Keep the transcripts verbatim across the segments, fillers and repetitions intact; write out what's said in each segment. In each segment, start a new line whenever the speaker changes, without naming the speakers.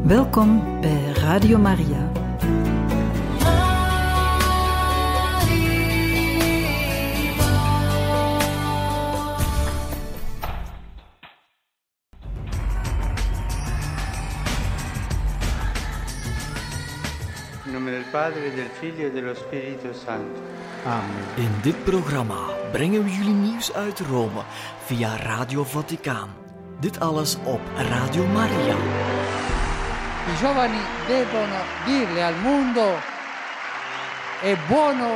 Welkom bij Radio Maria.
In nome del Padre, del Figlio e dello Spirito Santo. Amen.
In dit programma brengen we jullie nieuws uit Rome via Radio Vaticaan. Dit alles op Radio Maria.
I giovani devono dirle al mondo: è buono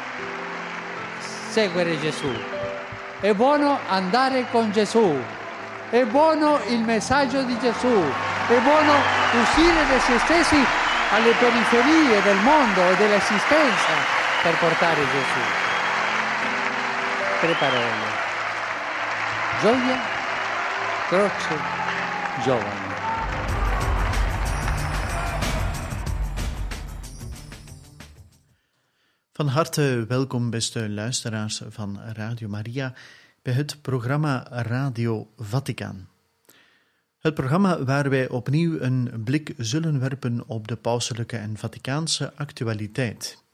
seguire Gesù, è buono andare con Gesù, è buono il messaggio di Gesù, è buono uscire da se stessi alle periferie del mondo e dell'esistenza per portare Gesù. Tre parole: gioia, croce, giovani.
Van harte welkom, beste luisteraars van Radio Maria, bij het programma Radio Vaticaan. Het programma waar wij opnieuw een blik zullen werpen op de pauselijke en Vaticaanse actualiteit.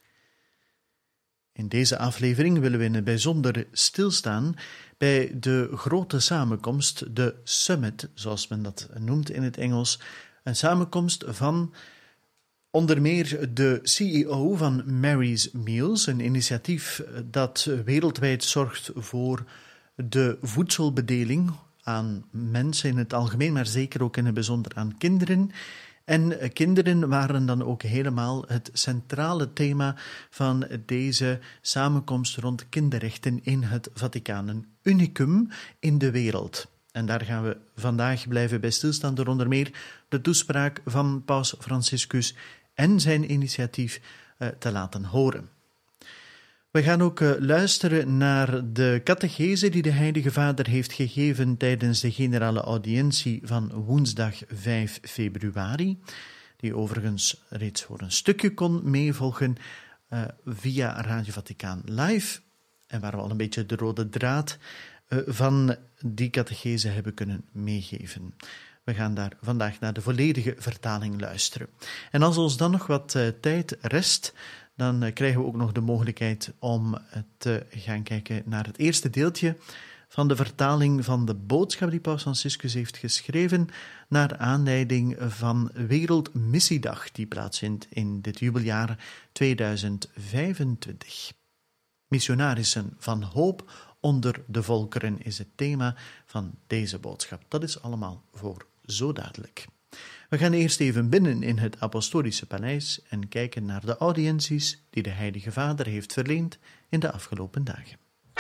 In deze aflevering willen we in het bijzonder stilstaan bij de grote samenkomst, de Summit, zoals men dat noemt in het Engels, een samenkomst van onder meer de C E O van Mary's Meals, een initiatief dat wereldwijd zorgt voor de voedselbedeling aan mensen in het algemeen, maar zeker ook in het bijzonder aan kinderen. En kinderen waren dan ook helemaal het centrale thema van deze samenkomst rond kinderrechten in het Vaticaan. Een unicum in de wereld. En daar gaan we vandaag blijven bij stilstaan door onder meer de toespraak van Paus Franciscus en zijn initiatief uh, te laten horen. We gaan ook uh, luisteren naar de catechese die de Heilige Vader heeft gegeven tijdens de generale audiëntie van woensdag vijf februari, die overigens reeds voor een stukje kon meevolgen uh, via Radio Vaticaan Live, en waar we al een beetje de rode draad uh, van die catechese hebben kunnen meegeven. We gaan daar vandaag naar de volledige vertaling luisteren. En als ons dan nog wat uh, tijd rest, dan uh, krijgen we ook nog de mogelijkheid om uh, te gaan kijken naar het eerste deeltje van de vertaling van de boodschap die Paus Franciscus heeft geschreven naar aanleiding van Wereldmissiedag, die plaatsvindt in dit jubeljaar tweeduizend vijfentwintig. Missionarissen van hoop onder de volkeren is het thema van deze boodschap. Dat is allemaal voor zo dadelijk. We gaan eerst even binnen in het Apostolische Paleis en kijken naar de audiënties die de Heilige Vader heeft verleend in de afgelopen dagen.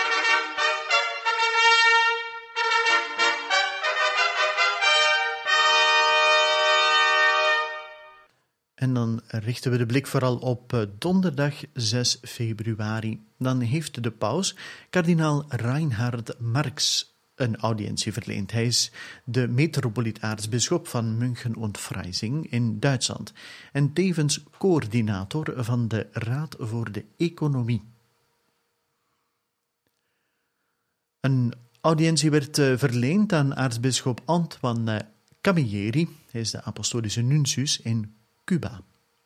En dan richten we de blik vooral op donderdag zes februari. Dan heeft de paus kardinaal Reinhard Marx een audiëntie verleend. Hij is de metropoliet-aartsbisschop van München und Freising in Duitsland en tevens coördinator van de Raad voor de Economie. Een audiëntie werd verleend aan aartsbisschop Antoine Camilleri. Hij is de apostolische nuntius in Cuba.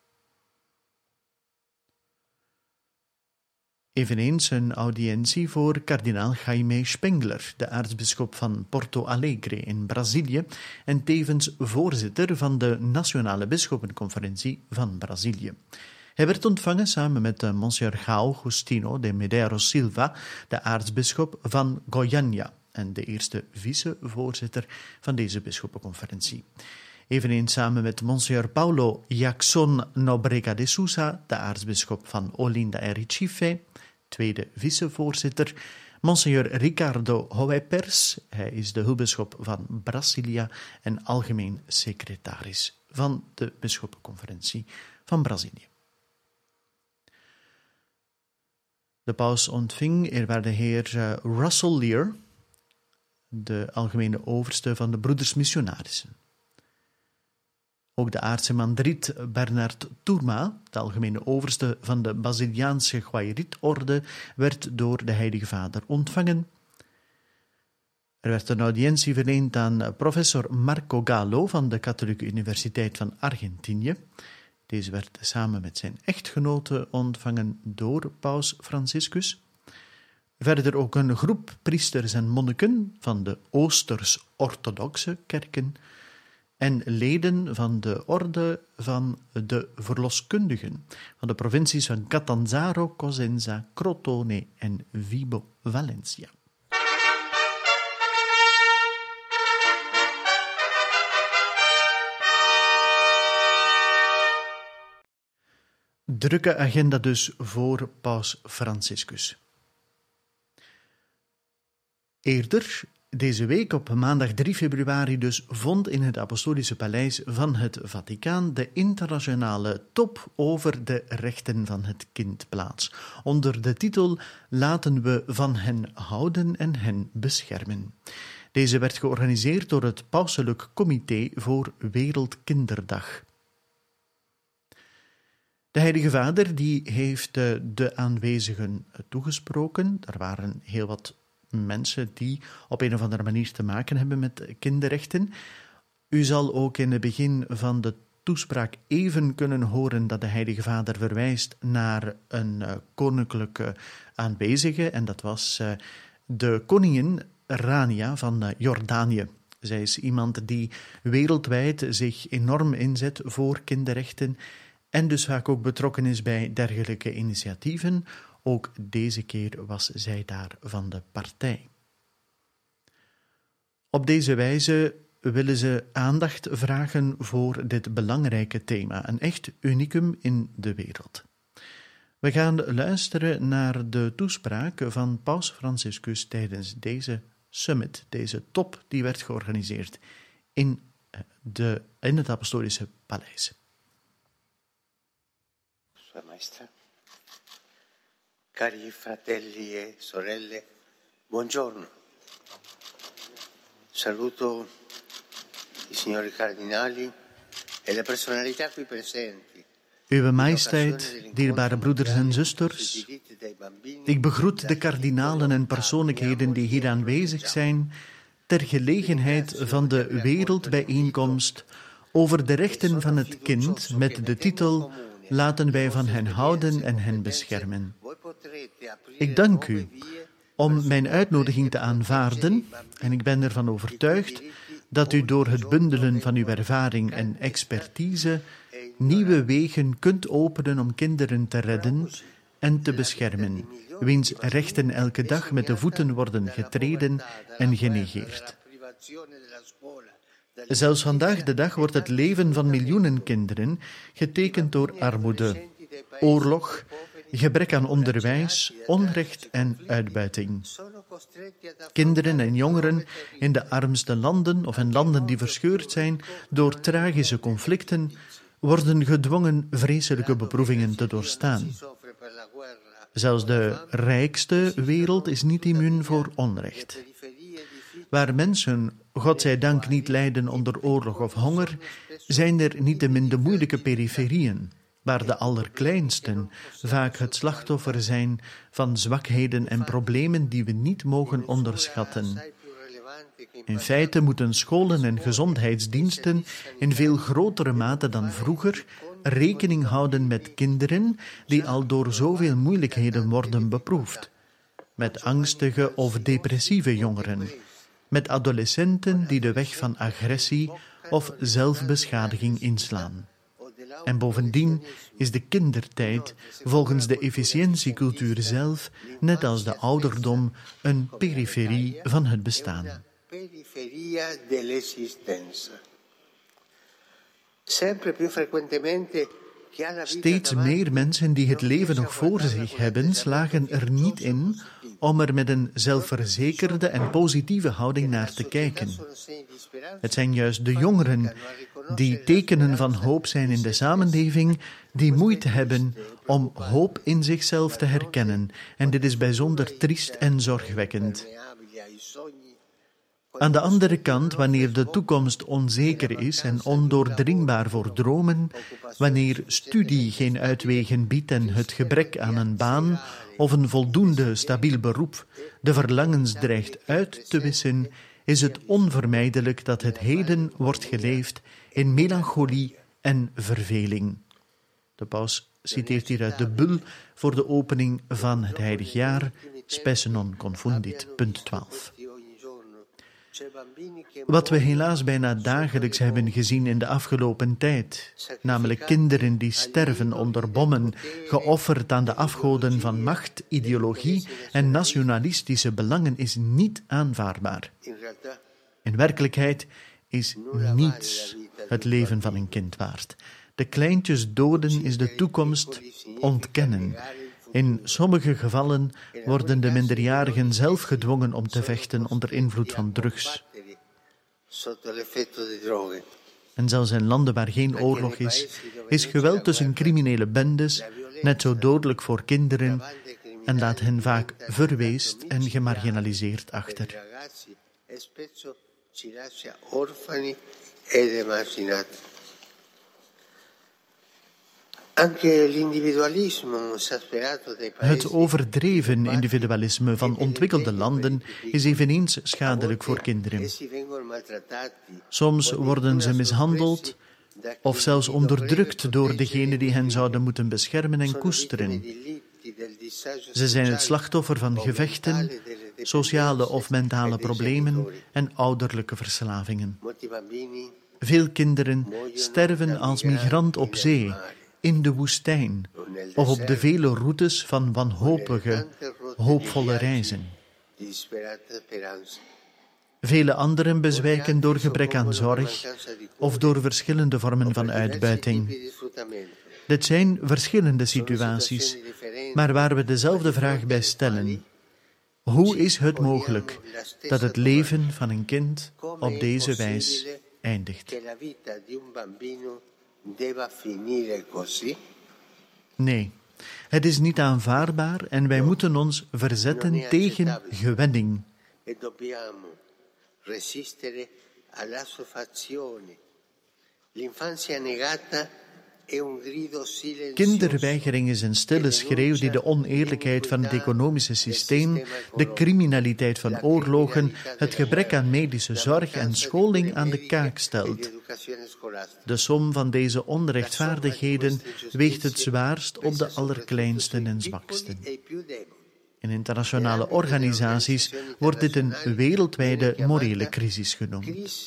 Eveneens een audiëntie voor kardinaal Jaime Spengler, de aartsbisschop van Porto Alegre in Brazilië en tevens voorzitter van de Nationale Bisschoppenconferentie van Brazilië. Hij werd ontvangen samen met Monsignor Agostino de Medeiros Silva, de aartsbisschop van Goiânia en de eerste vicevoorzitter van deze bisschoppenconferentie. Eveneens samen met Monsignor Paulo Jackson Nobrega de Sousa, de aartsbisschop van Olinda e Recife, tweede vicevoorzitter, Monsignor Ricardo Hoepers, hij is de hulpbisschop van Brasilia en algemeen secretaris van de bisschoppenconferentie van Brazilië. De paus ontving eerwaarde heer Russell Lear, de algemene overste van de Broeders Missionarissen. Ook de aardse mandriet Bernard Tourma, de algemene overste van de Basiliaanse Guayrit-orde, werd door de Heilige Vader ontvangen. Er werd een audiëntie verleend aan professor Marco Gallo van de Katholieke Universiteit van Argentinië. Deze werd samen met zijn echtgenote ontvangen door paus Franciscus. Verder ook een groep priesters en monniken van de Oosters-orthodoxe kerken en leden van de orde van de verloskundigen van de provincies van Catanzaro, Cosenza, Crotone en Vibo Valentia. Drukke agenda dus voor paus Franciscus. Eerder, deze week op maandag drie februari dus, vond in het Apostolische Paleis van het Vaticaan de internationale top over de rechten van het kind plaats, onder de titel Laten we van hen houden en hen beschermen. Deze werd georganiseerd door het Pauselijk Comité voor Wereldkinderdag. De Heilige Vader die heeft de aanwezigen toegesproken. Er waren heel wat mensen die op een of andere manier te maken hebben met kinderrechten. U zal ook in het begin van de toespraak even kunnen horen dat de Heilige Vader verwijst naar een uh, koninklijke aanwezige, en dat was uh, de koningin Rania van uh, Jordanië. Zij is iemand die wereldwijd zich enorm inzet voor kinderrechten en dus vaak ook betrokken is bij dergelijke initiatieven. Ook deze keer was zij daar van de partij. Op deze wijze willen ze aandacht vragen voor dit belangrijke thema, een echt unicum in de wereld. We gaan luisteren naar de toespraak van paus Franciscus tijdens deze summit, deze top die werd georganiseerd in, de, in het Apostolische Paleis.
Sua Maestà, cari fratelli e sorelle, buongiorno. Saluto i signori cardinali e le personalità qui presenti.
Uwe Majesteit, dierbare broeders en zusters, ik begroet de kardinalen en persoonlijkheden die hier aanwezig zijn ter gelegenheid van de wereldbijeenkomst over de rechten van het kind met de titel Laten wij van hen houden en hen beschermen. Ik dank u om mijn uitnodiging te aanvaarden en ik ben ervan overtuigd dat u door het bundelen van uw ervaring en expertise nieuwe wegen kunt openen om kinderen te redden en te beschermen, wiens rechten elke dag met de voeten worden getreden en genegeerd. Zelfs vandaag de dag wordt het leven van miljoenen kinderen getekend door armoede, oorlog, gebrek aan onderwijs, onrecht en uitbuiting. Kinderen en jongeren in de armste landen of in landen die verscheurd zijn door tragische conflicten worden gedwongen vreselijke beproevingen te doorstaan. Zelfs de rijkste wereld is niet immuun voor onrecht. Waar mensen, godzijdank, niet lijden onder oorlog of honger, zijn er niettemin de moeilijke periferieën, waar de allerkleinsten vaak het slachtoffer zijn van zwakheden en problemen die we niet mogen onderschatten. In feite moeten scholen en gezondheidsdiensten in veel grotere mate dan vroeger rekening houden met kinderen die al door zoveel moeilijkheden worden beproefd, met angstige of depressieve jongeren, met adolescenten die de weg van agressie of zelfbeschadiging inslaan. En bovendien is de kindertijd volgens de efficiëntiecultuur zelf, net als de ouderdom, een periferie van het bestaan. Steeds meer mensen die het leven nog voor zich hebben, slagen er niet in om er met een zelfverzekerde en positieve houding naar te kijken. Het zijn juist de jongeren die tekenen van hoop zijn in de samenleving, die moeite hebben om hoop in zichzelf te herkennen. En dit is bijzonder triest en zorgwekkend. Aan de andere kant, wanneer de toekomst onzeker is en ondoordringbaar voor dromen, wanneer studie geen uitwegen biedt en het gebrek aan een baan of een voldoende stabiel beroep de verlangens dreigt uit te wissen, is het onvermijdelijk dat het heden wordt geleefd in melancholie en verveling. De paus citeert hier uit de bul voor de opening van het heilig jaar, Spes non confundit, punt twaalf. Wat we helaas bijna dagelijks hebben gezien in de afgelopen tijd, namelijk kinderen die sterven onder bommen, geofferd aan de afgoden van macht, ideologie en nationalistische belangen, is niet aanvaardbaar. In werkelijkheid is niets het leven van een kind waard. De kleintjes doden is de toekomst ontkennen. In sommige gevallen worden de minderjarigen zelf gedwongen om te vechten onder invloed van drugs. En zelfs in landen waar geen oorlog is, is geweld tussen criminele bendes net zo dodelijk voor kinderen en laat hen vaak verweest en gemarginaliseerd achter. Het overdreven individualisme van ontwikkelde landen is eveneens schadelijk voor kinderen. Soms worden ze mishandeld of zelfs onderdrukt door degenen die hen zouden moeten beschermen en koesteren. Ze zijn het slachtoffer van gevechten, sociale of mentale problemen en ouderlijke verslavingen. Veel kinderen sterven als migrant op zee, in de woestijn of op de vele routes van wanhopige, hoopvolle reizen. Vele anderen bezwijken door gebrek aan zorg of door verschillende vormen van uitbuiting. Dit zijn verschillende situaties, maar waar we dezelfde vraag bij stellen. Hoe is het mogelijk dat het leven van een kind op deze wijs eindigt? Nee, het is niet aanvaardbaar en wij moeten ons verzetten tegen gewenning. Kinderweigering is een stille schreeuw die de oneerlijkheid van het economische systeem, de criminaliteit van oorlogen, het gebrek aan medische zorg en scholing aan de kaak stelt. De som van deze onrechtvaardigheden weegt het zwaarst op de allerkleinsten en zwaksten. In internationale organisaties wordt dit een wereldwijde morele crisis genoemd.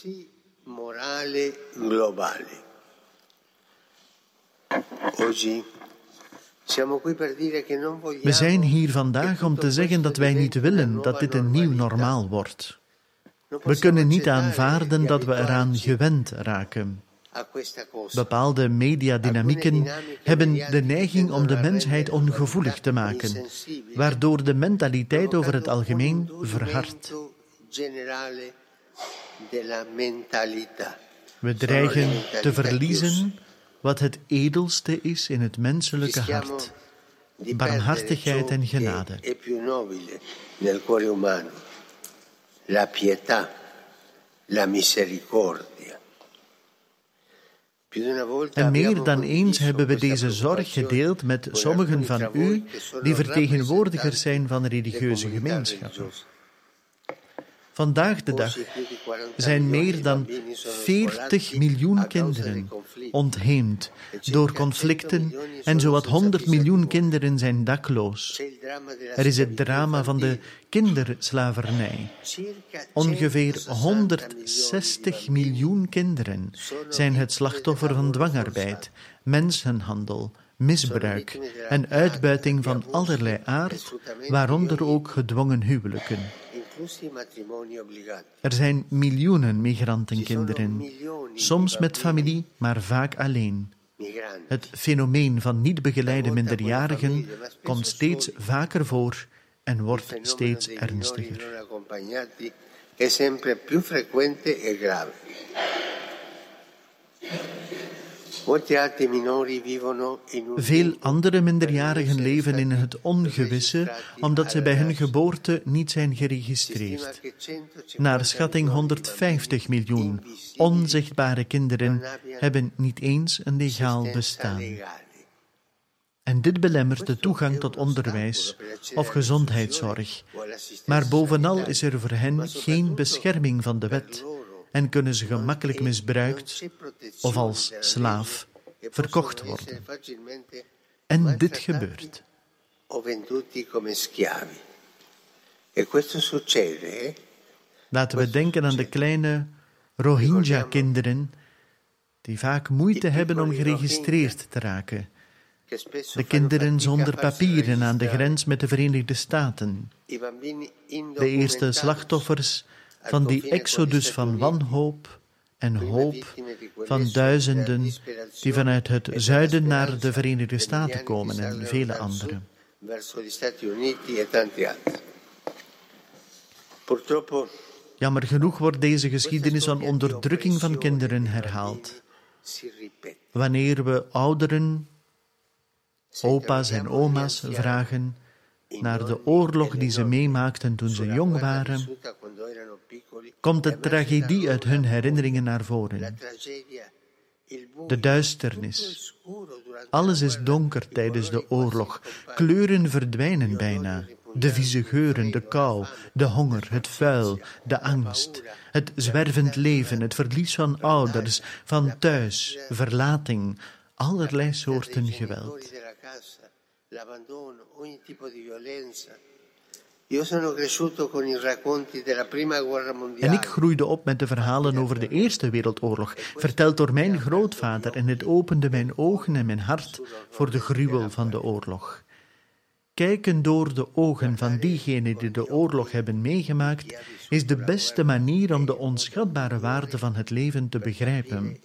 We zijn hier vandaag om te zeggen dat wij niet willen dat dit een nieuw normaal wordt. We kunnen niet aanvaarden dat we eraan gewend raken. Bepaalde mediadynamieken hebben de neiging om de mensheid ongevoelig te maken, waardoor de mentaliteit over het algemeen verhardt. We dreigen te verliezen wat het edelste is in het menselijke hart: barmhartigheid en genade.
La pietà, la misericordia.
En meer dan eens hebben we deze zorg gedeeld met sommigen van u die vertegenwoordigers zijn van religieuze gemeenschappen. Vandaag de dag zijn meer dan veertig miljoen kinderen ontheemd door conflicten en zowat honderd miljoen kinderen zijn dakloos. Er is het drama van de kinderslavernij. Ongeveer honderdzestig miljoen kinderen zijn het slachtoffer van dwangarbeid, mensenhandel, misbruik en uitbuiting van allerlei aard, waaronder ook gedwongen huwelijken. Er zijn miljoenen migrantenkinderen, soms met familie, maar vaak alleen. Het fenomeen van niet begeleide minderjarigen komt steeds vaker voor en wordt steeds ernstiger. Veel andere minderjarigen leven in het ongewisse, omdat ze bij hun geboorte niet zijn geregistreerd. Naar schatting honderdvijftig miljoen onzichtbare kinderen hebben niet eens een legaal bestaan. En dit belemmert de toegang tot onderwijs of gezondheidszorg. Maar bovenal is er voor hen geen bescherming van de wet en kunnen ze gemakkelijk misbruikt of als slaaf verkocht worden. En dit gebeurt. Laten we denken aan de kleine Rohingya-kinderen die vaak moeite hebben om geregistreerd te raken. De kinderen zonder papieren aan de grens met de Verenigde Staten. De eerste slachtoffers van die exodus van wanhoop en hoop van duizenden die vanuit het zuiden naar de Verenigde Staten komen en vele anderen. Jammer genoeg wordt deze geschiedenis van onderdrukking van kinderen herhaald. Wanneer we ouderen, opa's en oma's vragen naar de oorlog die ze meemaakten toen ze jong waren, komt de tragedie uit hun herinneringen naar voren. De duisternis. Alles is donker tijdens de oorlog. Kleuren verdwijnen bijna. De vieze geuren, de kou, de honger, het vuil, de angst, het zwervend leven, het verlies van ouders, van thuis, verlating, allerlei soorten geweld. En ik groeide op met de verhalen over de Eerste Wereldoorlog, verteld door mijn grootvader, en het opende mijn ogen en mijn hart voor de gruwel van de oorlog. Kijken door de ogen van diegenen die de oorlog hebben meegemaakt, is de beste manier om de onschatbare waarde van het leven te begrijpen.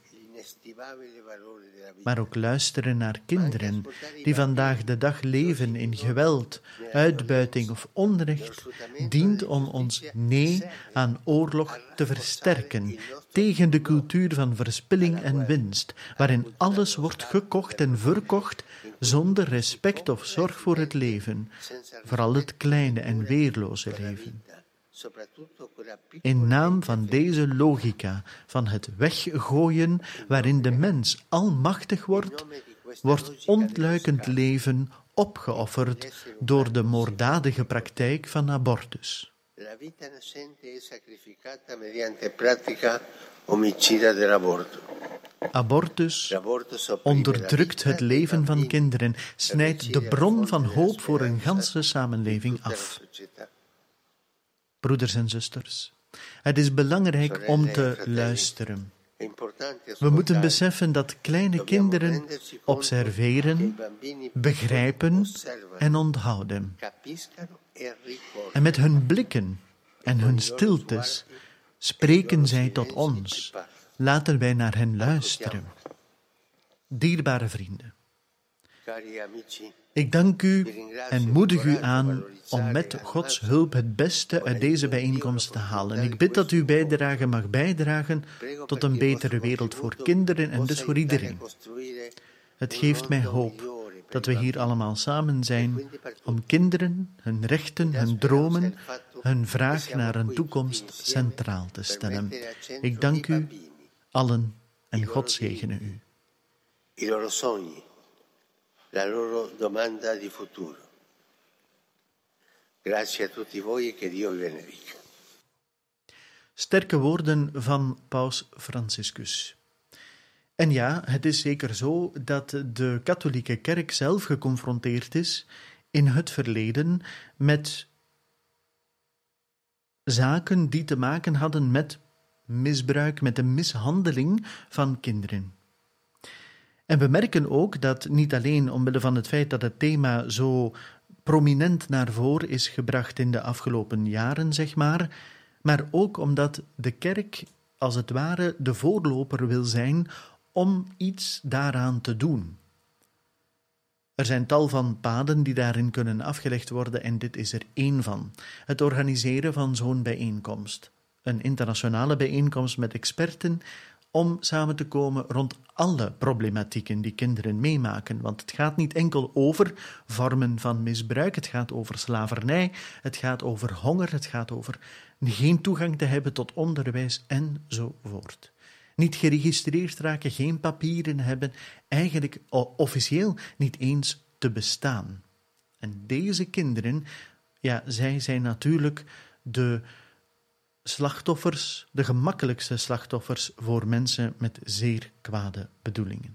Maar ook luisteren naar kinderen die vandaag de dag leven in geweld, uitbuiting of onrecht, dient om ons nee aan oorlog te versterken, tegen de cultuur van verspilling en winst, waarin alles wordt gekocht en verkocht zonder respect of zorg voor het leven, vooral het kleine en weerloze leven. In naam van deze logica van het weggooien waarin de mens almachtig wordt, wordt ontluikend leven opgeofferd door de moorddadige praktijk van abortus. Abortus onderdrukt het leven van kinderen, snijdt de bron van hoop voor een ganse samenleving af. Broeders en zusters, het is belangrijk om te luisteren. We moeten beseffen dat kleine kinderen observeren, begrijpen en onthouden. En met hun blikken en hun stiltes spreken zij tot ons. Laten wij naar hen luisteren. Dierbare vrienden, ik dank u en moedig u aan om met Gods hulp het beste uit deze bijeenkomst te halen. Ik bid dat uw bijdrage mag bijdragen tot een betere wereld voor kinderen en dus voor iedereen. Het geeft mij hoop dat we hier allemaal samen zijn om kinderen, hun rechten, hun dromen, hun vraag naar een toekomst centraal te stellen. Ik dank u allen en God zegene u.
I loro sogni, la loro domanda di futuro. Grazie a tutti voi e che Dio vi benedica.
Sterke woorden van Paus Franciscus. En ja, het is zeker zo dat de katholieke kerk zelf geconfronteerd is in het verleden met zaken die te maken hadden met misbruik, met de mishandeling van kinderen. En we merken ook dat niet alleen omwille van het feit dat het thema zo prominent naar voren is gebracht in de afgelopen jaren, zeg maar, maar ook omdat de kerk als het ware de voorloper wil zijn om iets daaraan te doen. Er zijn tal van paden die daarin kunnen afgelegd worden en dit is er één van. Het organiseren van zo'n bijeenkomst. Een internationale bijeenkomst met experten om samen te komen rond alle problematieken die kinderen meemaken. Want het gaat niet enkel over vormen van misbruik, het gaat over slavernij, het gaat over honger, het gaat over geen toegang te hebben tot onderwijs enzovoort. Niet geregistreerd raken, geen papieren hebben, eigenlijk officieel niet eens te bestaan. En deze kinderen, ja, zij zijn natuurlijk de slachtoffers, de gemakkelijkste slachtoffers voor mensen met zeer kwade bedoelingen.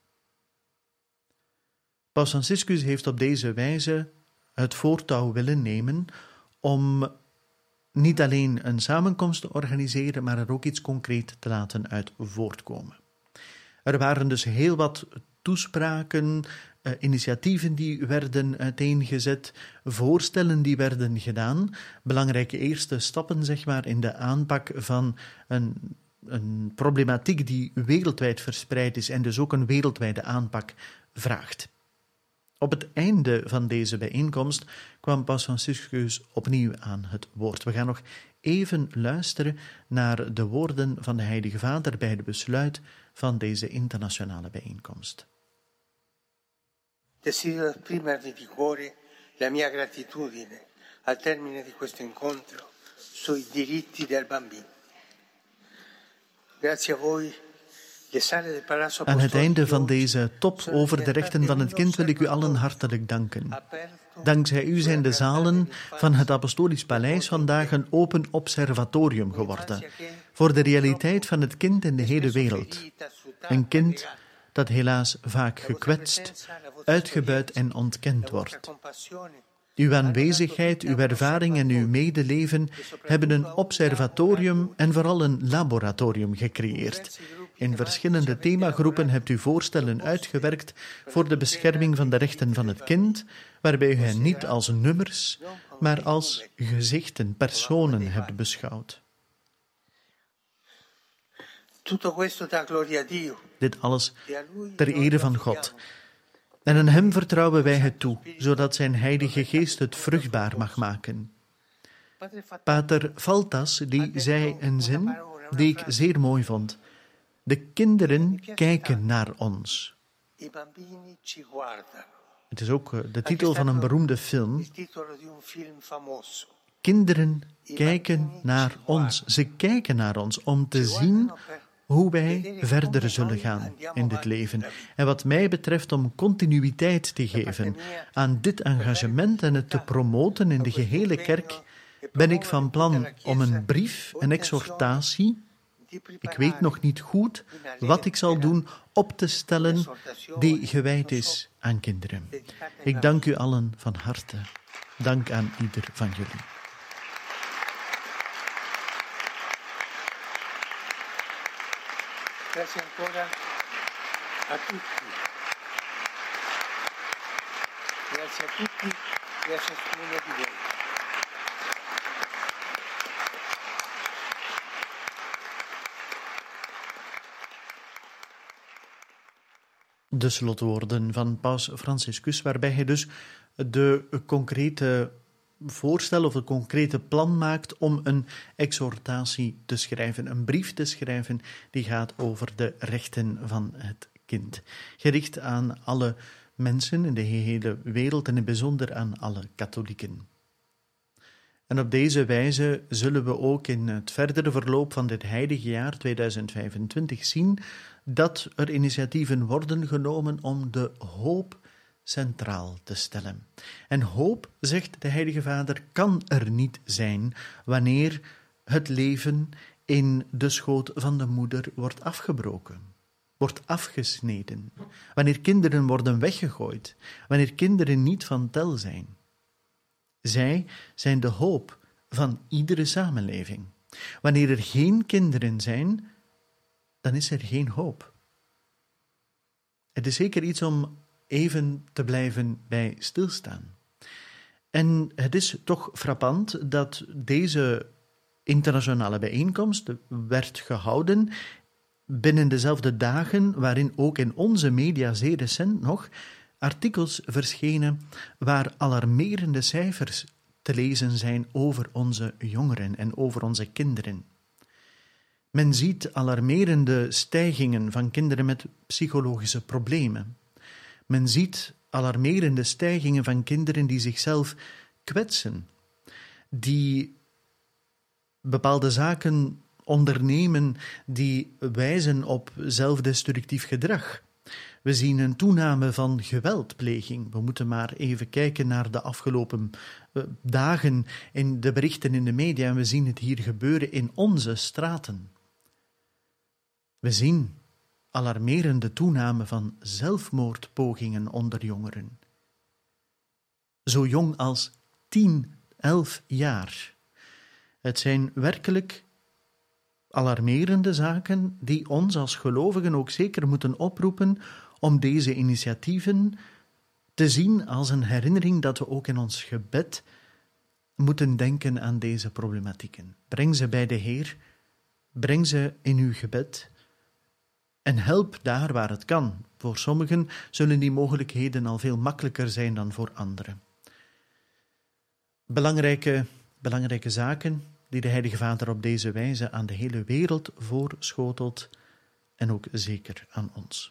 Paus Franciscus heeft op deze wijze het voortouw willen nemen om niet alleen een samenkomst te organiseren, maar er ook iets concreet te laten uit voortkomen. Er waren dus heel wat toespraken, uh, initiatieven die werden uiteengezet, voorstellen die werden gedaan, belangrijke eerste stappen, zeg maar, in de aanpak van een, een problematiek die wereldwijd verspreid is en dus ook een wereldwijde aanpak vraagt. Op het einde van deze bijeenkomst kwam Paus Franciscus opnieuw aan het woord. We gaan nog even luisteren naar de woorden van de Heilige Vader bij het besluit van deze internationale bijeenkomst.
Desidero esprimere di cuore la mia gratitudine al termine di questo incontro sui diritti del bambino. Grazie a voi.
Aan het einde van deze top over de rechten van het kind wil ik u allen hartelijk danken. Dankzij u zijn de zalen van het Apostolisch Paleis vandaag een open observatorium geworden voor de realiteit van het kind in de hele wereld. Een kind dat helaas vaak gekwetst, uitgebuit en ontkend wordt. Uw aanwezigheid, uw ervaring en uw medeleven hebben een observatorium en vooral een laboratorium gecreëerd. In verschillende themagroepen hebt u voorstellen uitgewerkt voor de bescherming van de rechten van het kind, waarbij u hen niet als nummers, maar als gezichten, personen hebt beschouwd. Dit alles ter ere van God. En aan hem vertrouwen wij het toe, zodat zijn Heilige Geest het vruchtbaar mag maken. Pater Faltas, die zei een zin die ik zeer mooi vond. De kinderen kijken naar ons. Het is ook de titel van een beroemde film. Kinderen kijken naar ons. Ze kijken naar ons om te zien hoe wij verder zullen gaan in dit leven. En wat mij betreft om continuïteit te geven aan dit engagement en het te promoten in de gehele kerk, ben ik van plan om een brief, een exhortatie, ik weet nog niet goed wat ik zal doen, op te stellen die gewijd is aan kinderen. Ik dank u allen van harte. Dank aan ieder van jullie.
Grazie ancora a tutti. Grazie a tutti e a ciascuno di voi.
De slotwoorden van Paus Franciscus, waarbij hij dus de concrete voorstel of het concrete plan maakt om een exhortatie te schrijven, een brief te schrijven die gaat over de rechten van het kind. Gericht aan alle mensen in de hele wereld en in het bijzonder aan alle katholieken. En op deze wijze zullen we ook in het verdere verloop van dit heilige jaar tweeduizend vijfentwintig zien dat er initiatieven worden genomen om de hoop centraal te stellen. En hoop, zegt de Heilige Vader, kan er niet zijn wanneer het leven in de schoot van de moeder wordt afgebroken, wordt afgesneden, wanneer kinderen worden weggegooid, wanneer kinderen niet van tel zijn. Zij zijn de hoop van iedere samenleving. Wanneer er geen kinderen zijn, dan is er geen hoop. Het is zeker iets om even te blijven bij stilstaan. En het is toch frappant dat deze internationale bijeenkomst werd gehouden binnen dezelfde dagen waarin ook in onze media zeer recent nog artikels verschenen waar alarmerende cijfers te lezen zijn over onze jongeren en over onze kinderen. Men ziet alarmerende stijgingen van kinderen met psychologische problemen. Men ziet alarmerende stijgingen van kinderen die zichzelf kwetsen, die bepaalde zaken ondernemen die wijzen op zelfdestructief gedrag. We zien een toename van geweldpleging. We moeten maar even kijken naar de afgelopen uh, dagen in de berichten in de media en we zien het hier gebeuren in onze straten. We zien alarmerende toename van zelfmoordpogingen onder jongeren. Zo jong als tien, elf jaar. Het zijn werkelijk alarmerende zaken die ons als gelovigen ook zeker moeten oproepen om deze initiatieven te zien als een herinnering dat we ook in ons gebed moeten denken aan deze problematieken. Breng ze bij de Heer, breng ze in uw gebed en help daar waar het kan. Voor sommigen zullen die mogelijkheden al veel makkelijker zijn dan voor anderen. Belangrijke, belangrijke zaken die de Heilige Vader op deze wijze aan de hele wereld voorschotelt en ook zeker aan ons.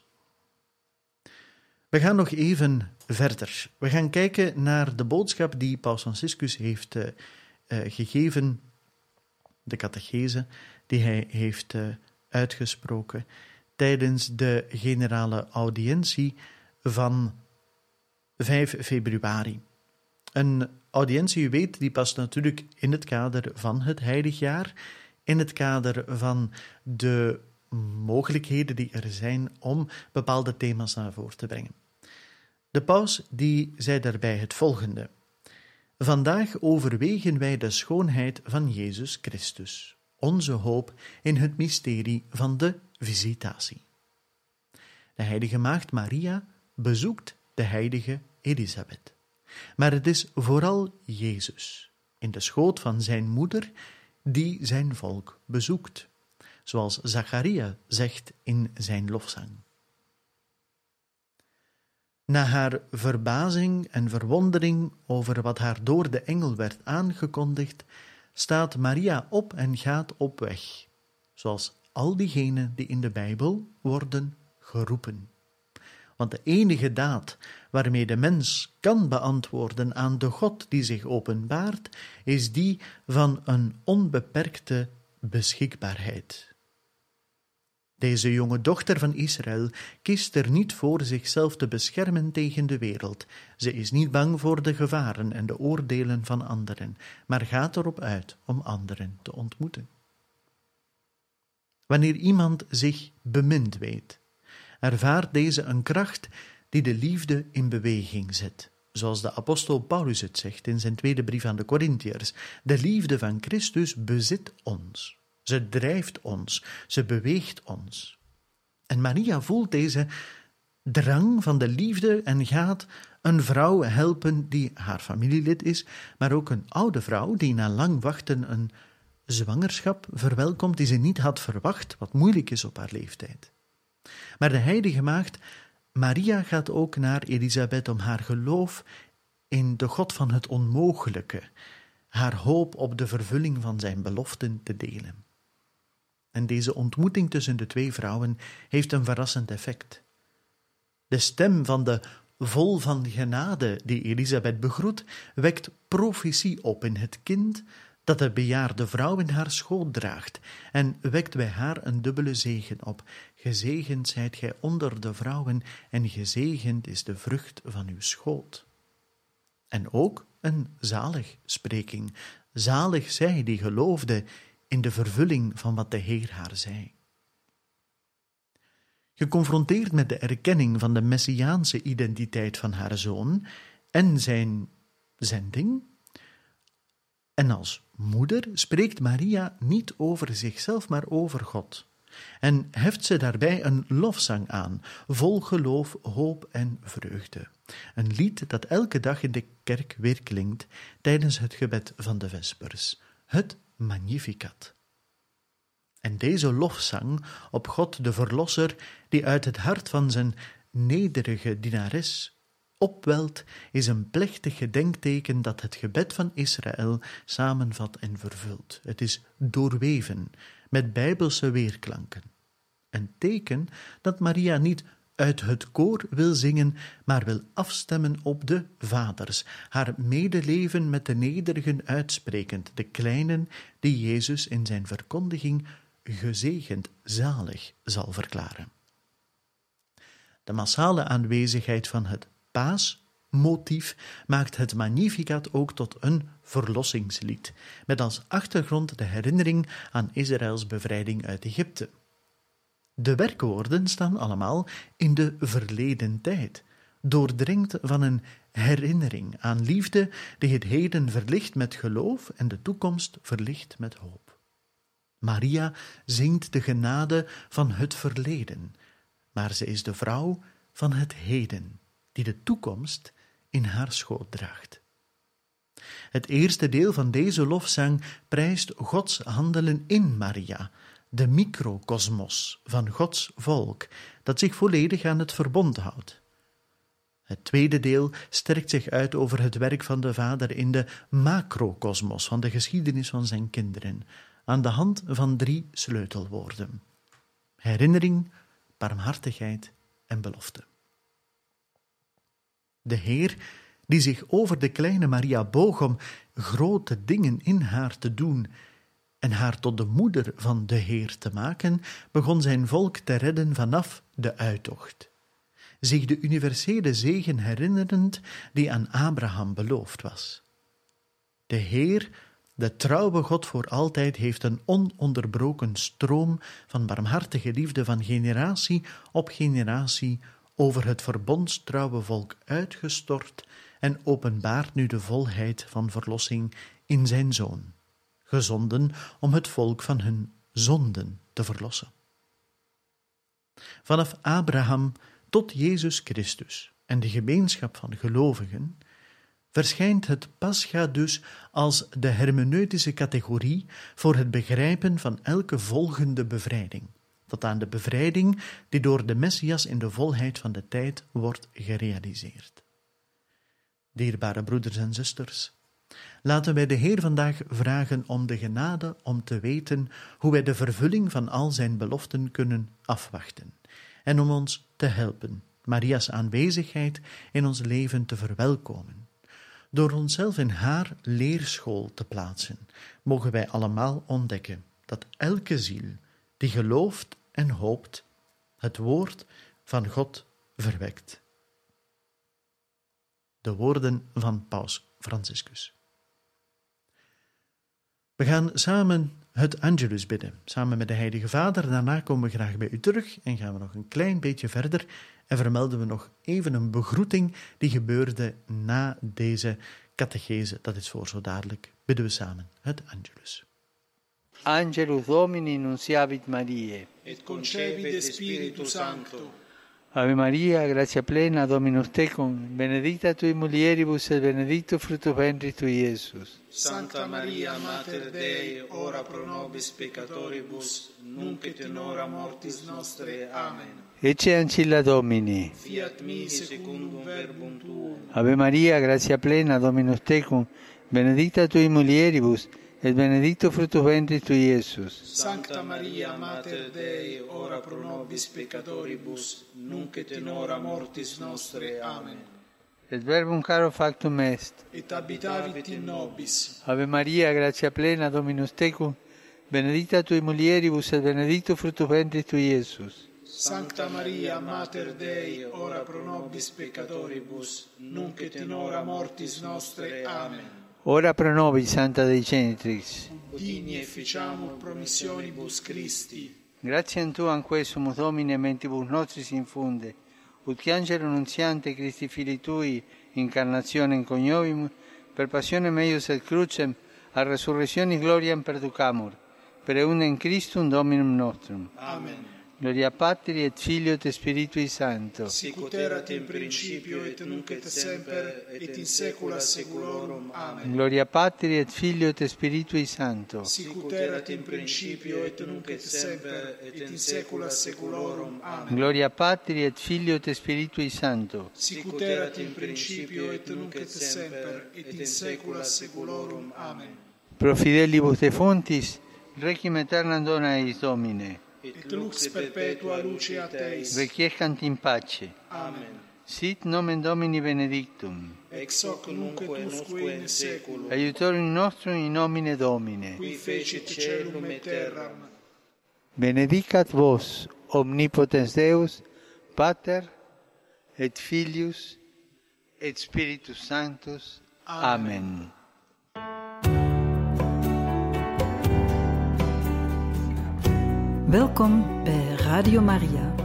We gaan nog even verder. We gaan kijken naar de boodschap die Paus Franciscus heeft uh, uh, gegeven, de catechese die hij heeft uh, uitgesproken tijdens de generale audiëntie van vijf februari. Een audiëntie, u weet, die past natuurlijk in het kader van het heiligjaar, in het kader van de mogelijkheden die er zijn om bepaalde thema's naar voren te brengen. De paus die zei daarbij het volgende: vandaag overwegen wij de schoonheid van Jezus Christus, onze hoop in het mysterie van de visitatie. De heilige maagd Maria bezoekt de heilige Elisabeth. Maar het is vooral Jezus, in de schoot van zijn moeder, die zijn volk bezoekt, zoals Zacharia zegt in zijn lofzang. Na haar verbazing en verwondering over wat haar door de engel werd aangekondigd, staat Maria op en gaat op weg, zoals al diegenen die in de Bijbel worden geroepen. Want de enige daad waarmee de mens kan beantwoorden aan de God die zich openbaart, is die van een onbeperkte beschikbaarheid. Deze jonge dochter van Israël kiest er niet voor zichzelf te beschermen tegen de wereld. Ze is niet bang voor de gevaren en de oordelen van anderen, maar gaat erop uit om anderen te ontmoeten. Wanneer iemand zich bemind weet, ervaart deze een kracht die de liefde in beweging zet. Zoals de apostel Paulus het zegt in zijn tweede brief aan de Korintiërs: de liefde van Christus bezit ons. Ze drijft ons, ze beweegt ons. En Maria voelt deze drang van de liefde en gaat een vrouw helpen die haar familielid is, maar ook een oude vrouw die na lang wachten een zwangerschap verwelkomt die ze niet had verwacht, wat moeilijk is op haar leeftijd. Maar de heilige maagd Maria gaat ook naar Elisabeth om haar geloof in de God van het onmogelijke, haar hoop op de vervulling van zijn beloften te delen. En deze ontmoeting tussen de twee vrouwen heeft een verrassend effect. De stem van de vol van genade die Elisabeth begroet, wekt profetie op in het kind dat de bejaarde vrouw in haar schoot draagt en wekt bij haar een dubbele zegen op. Gezegend zijt gij onder de vrouwen en gezegend is de vrucht van uw schoot. En ook een zaligspreking. Zalig zij die geloofde in de vervulling van wat de Heer haar zei. Geconfronteerd met de erkenning van de messiaanse identiteit van haar zoon en zijn zending, en als moeder spreekt Maria niet over zichzelf, maar over God. En heft ze daarbij een lofzang aan, vol geloof, hoop en vreugde. Een lied dat elke dag in de kerk weer klinkt tijdens het gebed van de Vespers, het Magnificat. En deze lofzang op God de Verlosser, die uit het hart van zijn nederige dienares opwelt, is een plechtig gedenkteken dat het gebed van Israël samenvat en vervult. Het is doorweven met bijbelse weerklanken. Een teken dat Maria niet uit het koor wil zingen, maar wil afstemmen op de vaders, haar medeleven met de nederigen uitsprekend, de kleinen die Jezus in zijn verkondiging gezegend, zalig zal verklaren. De massale aanwezigheid van het paasmotief maakt het Magnificat ook tot een verlossingslied, met als achtergrond de herinnering aan Israëls bevrijding uit Egypte. De werkwoorden staan allemaal in de verleden tijd, doordrenkt van een herinnering aan liefde die het heden verlicht met geloof en de toekomst verlicht met hoop. Maria zingt de genade van het verleden, maar ze is de vrouw van het heden, die de toekomst in haar schoot draagt. Het eerste deel van deze lofzang prijst Gods handelen in Maria, de microcosmos van Gods volk, dat zich volledig aan het verbond houdt. Het tweede deel sterkt zich uit over het werk van de Vader in de macrocosmos van de geschiedenis van zijn kinderen, aan de hand van drie sleutelwoorden: herinnering, barmhartigheid en belofte. De Heer, die zich over de kleine Maria boog om grote dingen in haar te doen en haar tot de moeder van de Heer te maken, begon zijn volk te redden vanaf de uittocht, zich de universele zegen herinnerend die aan Abraham beloofd was. De Heer, de trouwe God voor altijd, heeft een ononderbroken stroom van barmhartige liefde van generatie op generatie over het verbondstrouwe volk uitgestort en openbaart nu de volheid van verlossing in zijn Zoon, gezonden om het volk van hun zonden te verlossen. Vanaf Abraham tot Jezus Christus en de gemeenschap van gelovigen verschijnt het Pascha dus als de hermeneutische categorie voor het begrijpen van elke volgende bevrijding, tot aan de bevrijding die door de Messias in de volheid van de tijd wordt gerealiseerd. Dierbare broeders en zusters, laten wij de Heer vandaag vragen om de genade om te weten hoe wij de vervulling van al zijn beloften kunnen afwachten en om ons te helpen Maria's aanwezigheid in ons leven te verwelkomen. Door onszelf in haar leerschool te plaatsen, mogen wij allemaal ontdekken dat elke ziel die gelooft en hoopt, het woord van God verwekt. De woorden van Paus Franciscus. We gaan samen het Angelus bidden, samen met de Heilige Vader. Daarna komen we graag bij u terug en gaan we nog een klein beetje verder en vermelden we nog even een begroeting die gebeurde na deze catechese. Dat is voor zo dadelijk. Bidden we samen het Angelus.
Angelus Domini nunciavit Mariae,
et concepit Spiritus Sancto.
Ave Maria, gratia plena, Dominus tecum, benedicta tui mulieribus et benedictus fructus ventris tui, Iesus.
Santa Maria, Mater Dei, ora pro nobis peccatoribus, nunc et in hora mortis nostre. Amen.
Ecce ancilla Domini.
Fiat mi secundum verbum tuum.
Ave Maria, gratia plena, Dominus tecum, benedicta tui mulieribus, et benedictus fructus ventris tui, Iesus.
Sancta Maria, Mater Dei, ora pro nobis peccatoribus, nunc et in hora mortis nostre. Amen.
Et verbum caro factum est.
Et habitavit in nobis.
Ave Maria, gratia plena, Dominus tecum, benedicta tui mulieribus, et benedictus fructus ventris tui, Iesus.
Sancta Maria, Mater Dei, ora pro nobis peccatoribus, nunc et in hora mortis nostre. Amen.
Ora pro nobis, Santa Dei Genitrix.
Digni efficiamur promissionibus Christi.
Gratiam Tuam quae sumus Domine mentibus nostris infunde, ut che angelo nunziante Christi Filii Tui incarnationem coniovimus, per passionem eius et crucem, a resurrectionis gloriam perducamur, per eundem Christum Dominum nostrum.
Amen.
Gloria Patri et Filio et Spiritui Sancto.
Sicut erat in principio et nunc et semper et in saecula saeculorum. Amen.
Gloria Patri et Filio et Spiritui Sancto.
Sicut erat in principio et nunc et semper et in saecula saeculorum. Amen.
Gloria Patri et Filio et Spiritui Sancto.
Sicut erat in principio et nunc et semper et in saecula saeculorum. Amen.
Pro fidelibus defuntis, requiem aeternam dona eis Domine.
Et lux perpetua luceat eis.
Requiescant in pace.
Amen.
Sit nomen Domini benedictum.
Ex hoc nunc et usque in saeculum.
Aiutorium nostrum in nomine Domine.
Qui fecit caelum et terram.
Benedicat vos, omnipotens Deus, Pater
et Filius, et Spiritus Sanctus. Amen.
Welkom bij Radio Maria.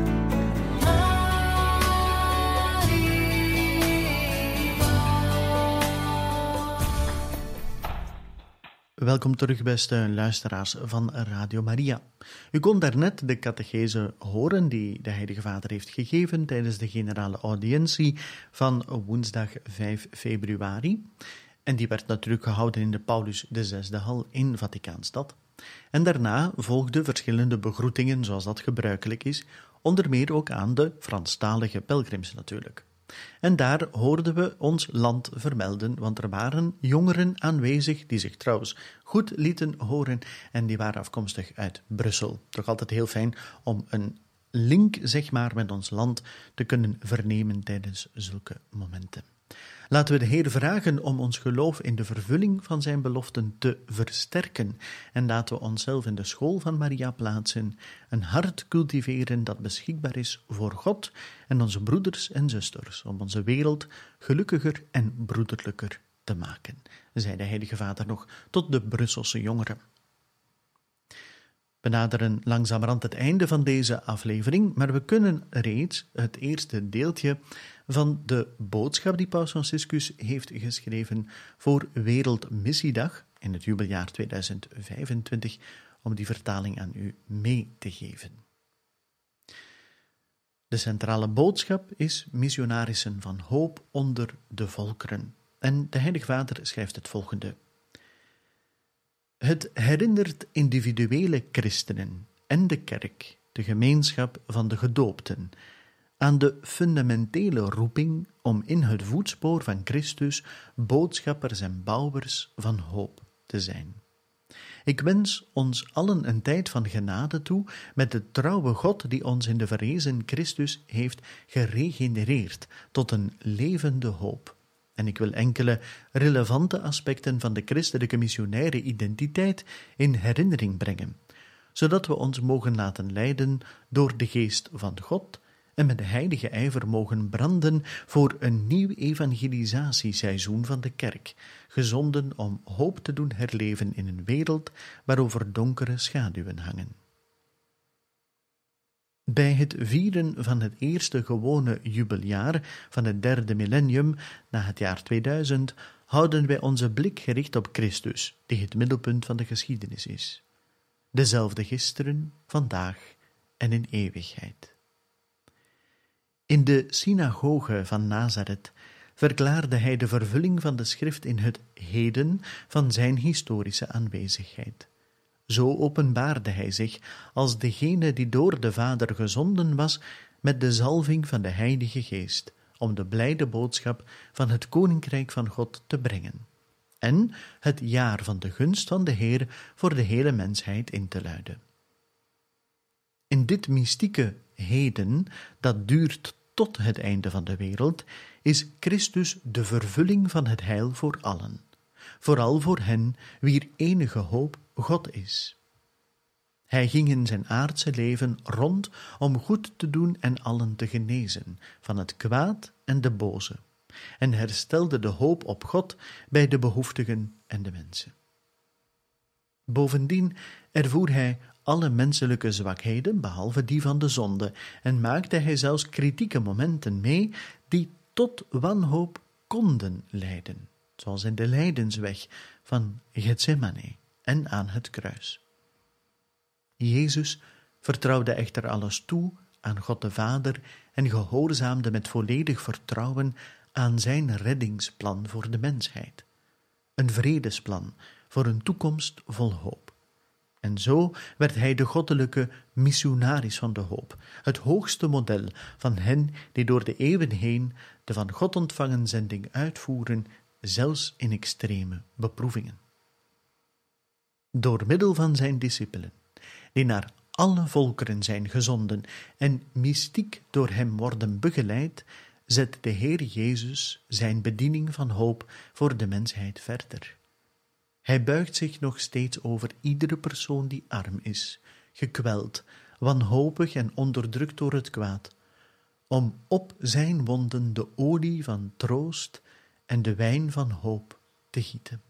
Welkom terug, beste luisteraars van Radio Maria. U kon daarnet de catechese horen die de Heilige Vader heeft gegeven tijdens de generale audiëntie van woensdag vijf februari. En die werd natuurlijk gehouden in de Paulus de Zesde hal in Vaticaanstad. En daarna volgden verschillende begroetingen, zoals dat gebruikelijk is, onder meer ook aan de Franstalige pelgrims natuurlijk. En daar hoorden we ons land vermelden, want er waren jongeren aanwezig die zich trouwens goed lieten horen en die waren afkomstig uit Brussel. Toch altijd heel fijn om een link, zeg maar, met ons land te kunnen vernemen tijdens zulke momenten. Laten we de Heer vragen om ons geloof in de vervulling van zijn beloften te versterken en laten we onszelf in de school van Maria plaatsen, een hart cultiveren dat beschikbaar is voor God en onze broeders en zusters, om onze wereld gelukkiger en broederlijker te maken, zei de Heilige Vader nog tot de Brusselse jongeren. We naderen langzamerhand het einde van deze aflevering, maar we kunnen reeds het eerste deeltje van de boodschap die Paus Franciscus heeft geschreven voor Wereldmissiedag in het jubeljaar tweeduizend vijfentwintig, om die vertaling aan u mee te geven. De centrale boodschap is missionarissen van hoop onder de volkeren. En de Heilige Vader schrijft het volgende. Het herinnert individuele christenen en de kerk, de gemeenschap van de gedoopten, aan de fundamentele roeping om in het voetspoor van Christus boodschappers en bouwers van hoop te zijn. Ik wens ons allen een tijd van genade toe met de trouwe God die ons in de verrezen Christus heeft geregenereerd tot een levende hoop. En ik wil enkele relevante aspecten van de christelijke missionaire identiteit in herinnering brengen, zodat we ons mogen laten leiden door de geest van God en met de heilige ijver mogen branden voor een nieuw evangelisatieseizoen van de kerk, gezonden om hoop te doen herleven in een wereld waarover donkere schaduwen hangen. Bij het vieren van het eerste gewone jubeljaar van het derde millennium na het jaar tweeduizend houden wij onze blik gericht op Christus, die het middelpunt van de geschiedenis is. Dezelfde gisteren, vandaag en in eeuwigheid. In de synagoge van Nazareth verklaarde hij de vervulling van de schrift in het heden van zijn historische aanwezigheid. Zo openbaarde hij zich als degene die door de Vader gezonden was met de zalving van de Heilige Geest, om de blijde boodschap van het Koninkrijk van God te brengen, en het jaar van de gunst van de Heer voor de hele mensheid in te luiden. In dit mystieke heden, dat duurt tot het einde van de wereld, is Christus de vervulling van het heil voor allen, vooral voor hen wier enige hoop God is. Hij ging in zijn aardse leven rond om goed te doen en allen te genezen van het kwaad en de boze, en herstelde de hoop op God bij de behoeftigen en de mensen. Bovendien ervoer hij alle menselijke zwakheden, behalve die van de zonde, en maakte hij zelfs kritieke momenten mee die tot wanhoop konden leiden, zoals in de lijdensweg van Getsemane en aan het kruis. Jezus vertrouwde echter alles toe aan God de Vader en gehoorzaamde met volledig vertrouwen aan zijn reddingsplan voor de mensheid. Een vredesplan voor een toekomst vol hoop. En zo werd hij de goddelijke missionaris van de hoop, het hoogste model van hen die door de eeuwen heen de van God ontvangen zending uitvoeren, zelfs in extreme beproevingen. Door middel van zijn discipelen, die naar alle volkeren zijn gezonden en mystiek door hem worden begeleid, zet de Heer Jezus zijn bediening van hoop voor de mensheid verder. Hij buigt zich nog steeds over iedere persoon die arm is, gekweld, wanhopig en onderdrukt door het kwaad, om op zijn wonden de olie van troost en de wijn van hoop te gieten.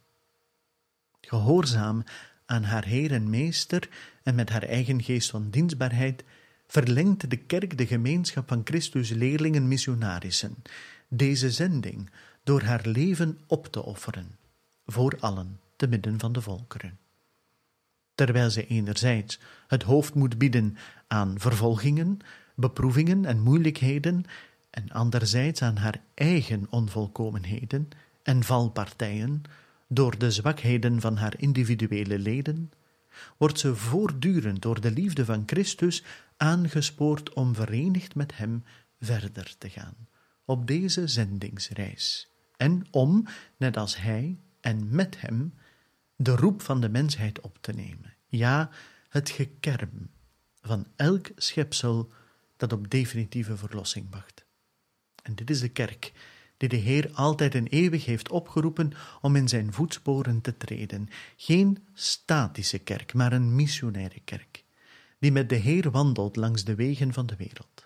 Gehoorzaam aan haar Heer en Meester en met haar eigen geest van dienstbaarheid verlengt de kerk de gemeenschap van Christus leerlingen missionarissen deze zending door haar leven op te offeren, voor allen te midden van de volkeren. Terwijl zij enerzijds het hoofd moet bieden aan vervolgingen, beproevingen en moeilijkheden, en anderzijds aan haar eigen onvolkomenheden en valpartijen, door de zwakheden van haar individuele leden, wordt ze voortdurend door de liefde van Christus aangespoord om verenigd met hem verder te gaan, op deze zendingsreis, en om, net als hij en met hem, de roep van de mensheid op te nemen, ja, het gekerm van elk schepsel dat op definitieve verlossing wacht. En dit is de kerk die de Heer altijd en eeuwig heeft opgeroepen om in zijn voetsporen te treden. Geen statische kerk, maar een missionaire kerk, die met de Heer wandelt langs de wegen van de wereld.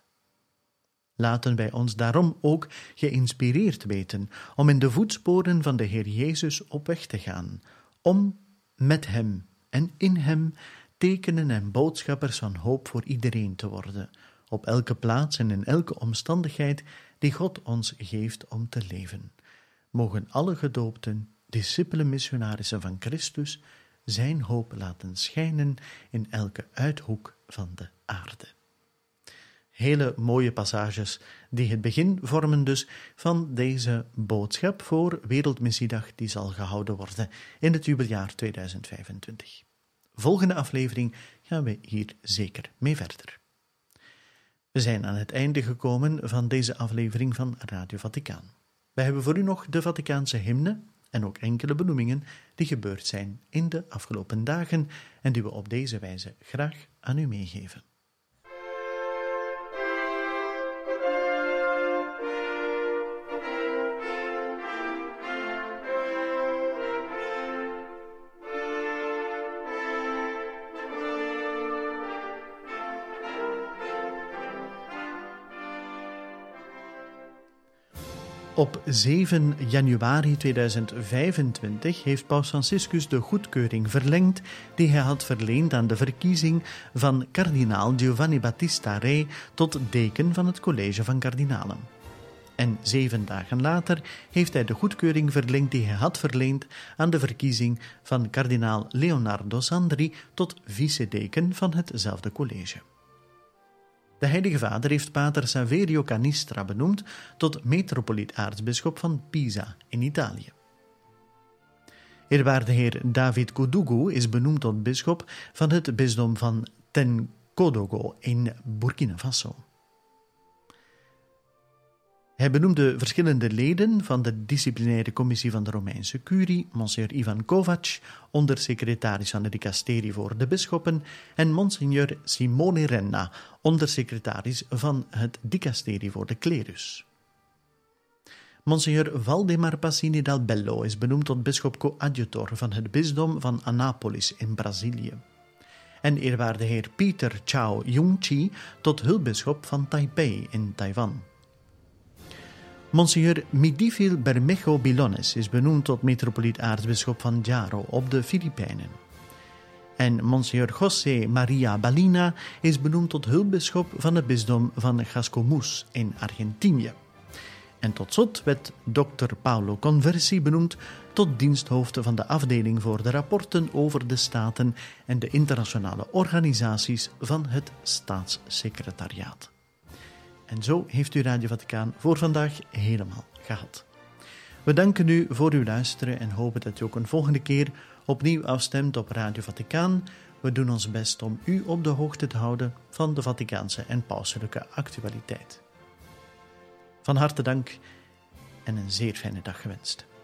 Laten wij ons daarom ook geïnspireerd weten om in de voetsporen van de Heer Jezus op weg te gaan, om met hem en in hem tekenen en boodschappers van hoop voor iedereen te worden, op elke plaats en in elke omstandigheid die God ons geeft om te leven. Mogen alle gedoopten, discipelen missionarissen van Christus, zijn hoop laten schijnen in elke uithoek van de aarde. Hele mooie passages die het begin vormen dus van deze boodschap voor Wereldmissiedag die zal gehouden worden in het jubeljaar tweeduizend vijfentwintig. Volgende aflevering gaan we hier zeker mee verder. We zijn aan het einde gekomen van deze aflevering van Radio Vaticaan. Wij hebben voor u nog de Vaticaanse hymne en ook enkele benoemingen die gebeurd zijn in de afgelopen dagen en die we op deze wijze graag aan u meegeven. Op zeven januari tweeduizend vijfentwintig heeft Paus Franciscus de goedkeuring verlengd die hij had verleend aan de verkiezing van kardinaal Giovanni Battista Re tot deken van het college van kardinalen. En zeven dagen later heeft hij de goedkeuring verlengd die hij had verleend aan de verkiezing van kardinaal Leonardo Sandri tot vice-deken van hetzelfde college. De Heilige Vader heeft pater Saverio Canistra benoemd tot metropoliet-aartsbisschop van Pisa in Italië. Eerwaarde heer David Koudougou is benoemd tot bisschop van het bisdom van Tenkodogo in Burkina Faso. Hij benoemde verschillende leden van de disciplinaire commissie van de Romeinse curie, Monseigneur Ivan Kovac, ondersecretaris van de dicasterie voor de bisschoppen, en Monseigneur Simone Renna, ondersecretaris van het dicasterie voor de klerus. Monseigneur Valdemar Passini dal Bello is benoemd tot bisschop coadjutor van het bisdom van Anápolis in Brazilië. En eerwaarde heer Pieter Chao Jung-chi tot hulpbisschop van Taipei in Taiwan. Monseigneur Midifil Bermejo Bilones is benoemd tot metropoliet-aartsbisschop van Jaro op de Filipijnen. En Monseigneur José María Balina is benoemd tot hulpbisschop van het bisdom van Chascomús in Argentinië. En tot slot werd dokter Paolo Conversi benoemd tot diensthoofd van de afdeling voor de rapporten over de staten en de internationale organisaties van het staatssecretariaat. En zo heeft u Radio Vaticaan voor vandaag helemaal gehad. We danken u voor uw luisteren en hopen dat u ook een volgende keer opnieuw afstemt op Radio Vaticaan. We doen ons best om u op de hoogte te houden van de Vaticaanse en pauselijke actualiteit. Van harte dank en een zeer fijne dag gewenst.